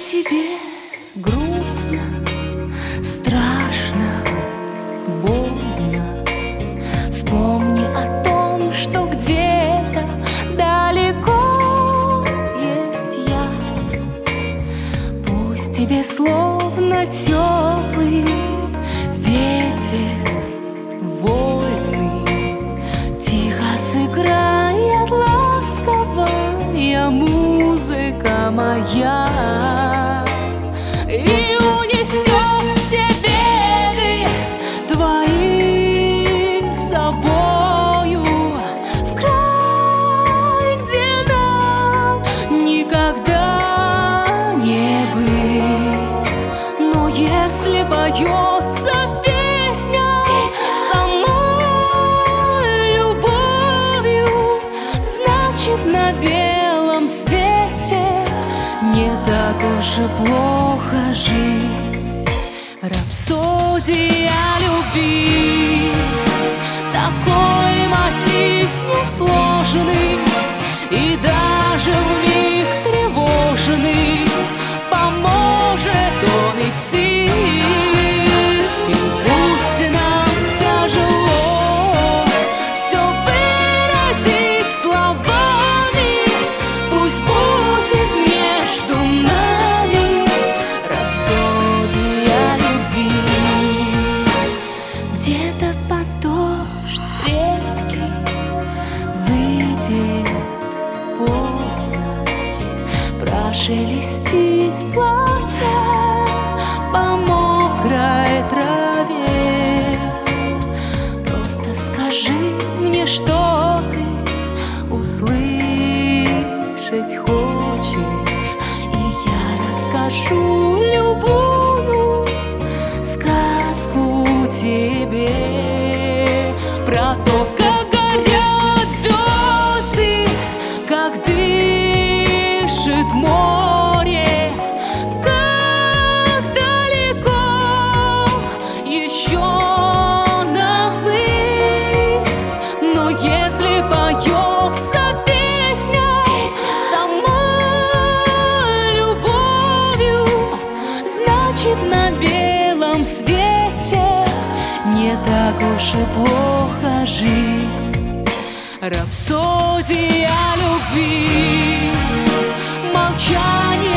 тебе грустно, страшно, больно, вспомни о том, что где-то далеко есть я. Пусть тебе словно теплый ветер вольный тихо сыграет ласковая музыка моя и унесет все беды твои с собою в край, где нам никогда не быть. Но если поется песня самой любовью, значит на белом свете не так уж и плохо жить. Рапсодия любви, такой мотив несложный и даже вмиг тревожный поможет он идти. И пусть нам тяжело все выразить словами, пусть будет между нами рапсодия любви. Где-то под дождь редкий выйдет полночь, прошелестит платье по мокрой траве. Просто скажи мне, что ты услышать хочешь, и я расскажу любую сказку тебе про то, как горят звезды, как дышит море, как далеко еще наплыть. Но если поется песня самой любовью, значит на белом свете не так уж и плохо жить. Рапсодия любви, молчание